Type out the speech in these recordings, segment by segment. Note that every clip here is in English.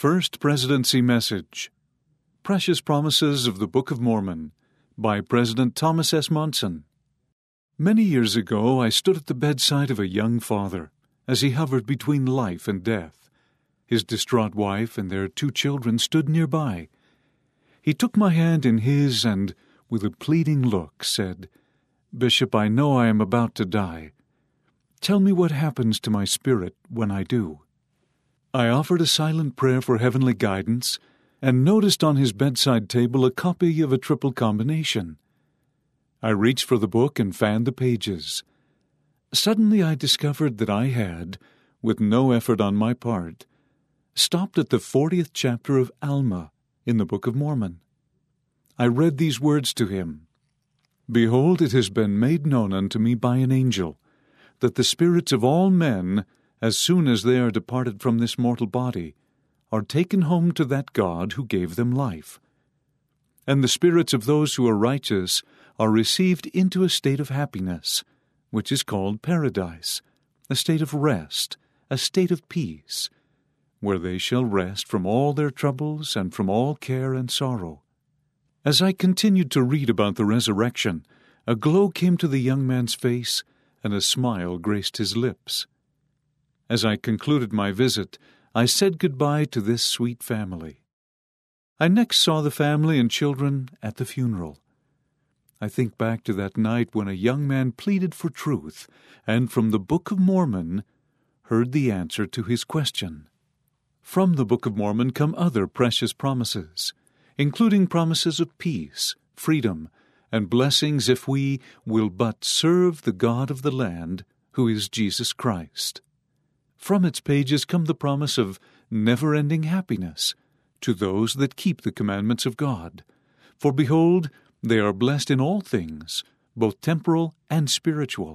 First Presidency Message. Precious Promises of the Book of Mormon by President Thomas S. Monson. Many years ago, I stood at the bedside of a young father as he hovered between life and death. His distraught wife and their 2 children stood nearby. He took my hand in his and, with a pleading look, said, "Bishop, I know I am about to die. Tell me what happens to my spirit when I do." I offered a silent prayer for heavenly guidance and noticed on his bedside table a copy of a triple combination. I reached for the book and fanned the pages. Suddenly I discovered that I had, with no effort on my part, stopped at the 40th chapter of Alma in the Book of Mormon. I read these words to him: "Behold, it has been made known unto me by an angel, that the spirits of all men, as soon as they are departed from this mortal body, are taken home to that God who gave them life. And the spirits of those who are righteous are received into a state of happiness, which is called paradise, a state of rest, a state of peace, where they shall rest from all their troubles and from all care and sorrow." As I continued to read about the resurrection, a glow came to the young man's face, and a smile graced his lips. As I concluded my visit, I said goodbye to this sweet family. I next saw the family and children at the funeral. I think back to that night when a young man pleaded for truth, and from the Book of Mormon heard the answer to his question. From the Book of Mormon come other precious promises, including promises of peace, freedom, and blessings if we will but serve the God of the land, who is Jesus Christ. From its pages come the promise of never-ending happiness to those that keep the commandments of God. For behold, they are blessed in all things, both temporal and spiritual.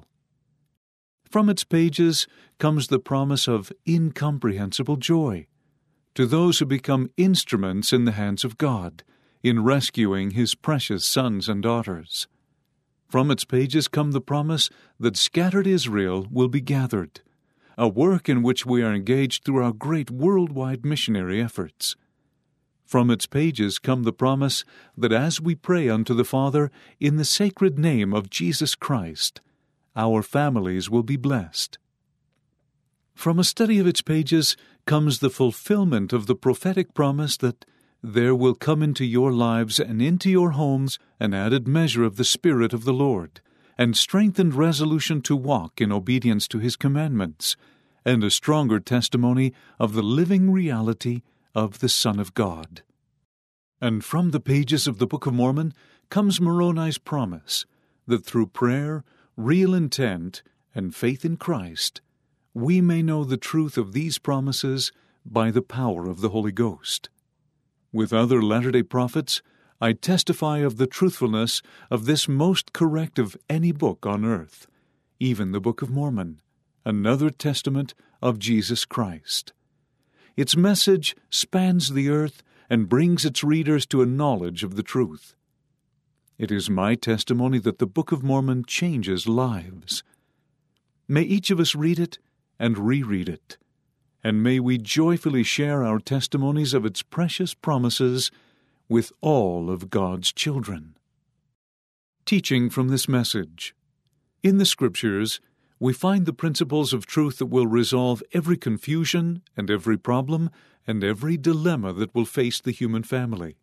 From its pages comes the promise of incomprehensible joy to those who become instruments in the hands of God in rescuing His precious sons and daughters. From its pages come the promise that scattered Israel will be gathered, a work in which we are engaged through our great worldwide missionary efforts. From its pages come the promise that as we pray unto the Father in the sacred name of Jesus Christ, our families will be blessed. From a study of its pages comes the fulfillment of the prophetic promise that there will come into your lives and into your homes an added measure of the Spirit of the Lord, and strengthened resolution to walk in obedience to His commandments, and a stronger testimony of the living reality of the Son of God. And from the pages of the Book of Mormon comes Moroni's promise that through prayer, real intent, and faith in Christ, we may know the truth of these promises by the power of the Holy Ghost. With other Latter-day Prophets, I testify of the truthfulness of this most correct of any book on earth, even the Book of Mormon, another testament of Jesus Christ. Its message spans the earth and brings its readers to a knowledge of the truth. It is my testimony that the Book of Mormon changes lives. May each of us read it and reread it, and may we joyfully share our testimonies of its precious promises with all of God's children. Teaching from this message. In the Scriptures, we find the principles of truth that will resolve every confusion and every problem and every dilemma that will face the human family.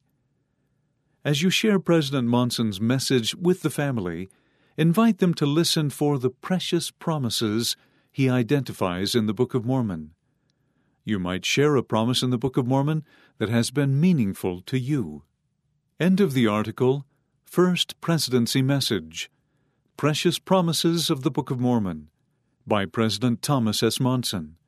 As you share President Monson's message with the family, invite them to listen for the precious promises he identifies in the Book of Mormon. You might share a promise in the Book of Mormon that has been meaningful to you. End of the article, First Presidency Message, Precious Promises of the Book of Mormon, by President Thomas S. Monson.